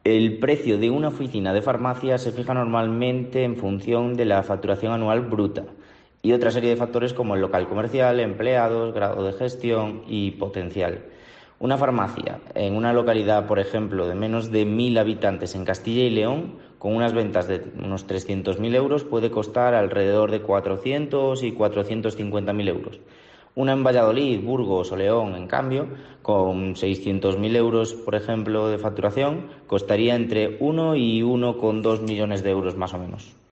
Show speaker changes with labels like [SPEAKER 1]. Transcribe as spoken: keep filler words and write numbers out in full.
[SPEAKER 1] El precio de una oficina de farmacia se fija normalmente en función de la facturación anual bruta y otra serie de factores como el local comercial, empleados, grado de gestión y potencial. Una farmacia en una localidad, por ejemplo, de menos de mil habitantes en Castilla y León, con unas ventas de unos trescientos mil euros, puede costar alrededor de cuatrocientos y cuatrocientos cincuenta mil euros. Una en Valladolid, Burgos o León, en cambio, con seiscientos mil euros, por ejemplo, de facturación, costaría entre uno y uno coma dos millones de euros más o menos.